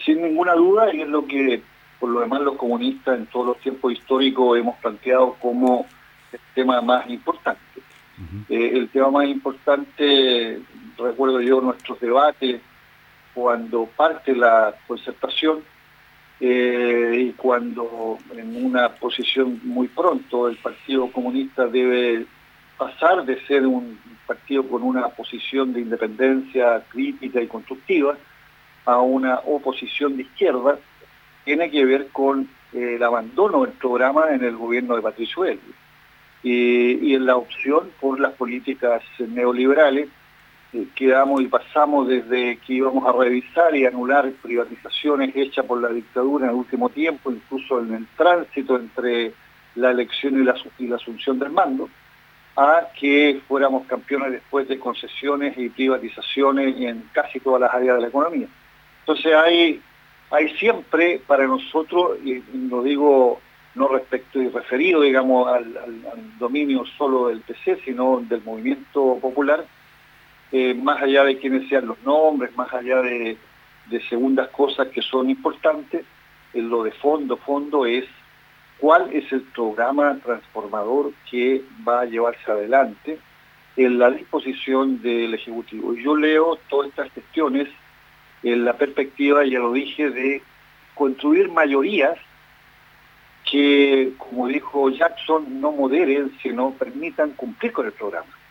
sin ninguna duda, y es lo que por lo demás los comunistas en todos los tiempos históricos hemos planteado como el tema más importante. El tema más importante, recuerdo yo nuestros debates cuando parte la Concertación y cuando en una posición muy pronto el Partido Comunista debe pasar de ser un partido con una posición de independencia crítica y constructiva a una oposición de izquierda, tiene que ver con el abandono del programa en el gobierno de Patricio Elwin y en la opción por las políticas neoliberales que damos y pasamos desde que íbamos a revisar y anular privatizaciones hechas por la dictadura en el último tiempo, incluso en el tránsito entre la elección y la asunción del mando, a que fuéramos campeones después de concesiones y privatizaciones en casi todas las áreas de la economía. Entonces hay siempre para nosotros, y lo digo no respecto y referido, digamos, al dominio solo del PC, sino del movimiento popular, más allá de quiénes sean los nombres, más allá de segundas cosas que son importantes, lo de fondo es cuál es el programa transformador que va a llevarse adelante en la disposición del Ejecutivo. Y yo leo todas estas gestiones en la perspectiva, ya lo dije, de construir mayorías que, como dijo Jackson, no moderen, sino permitan cumplir con el programa.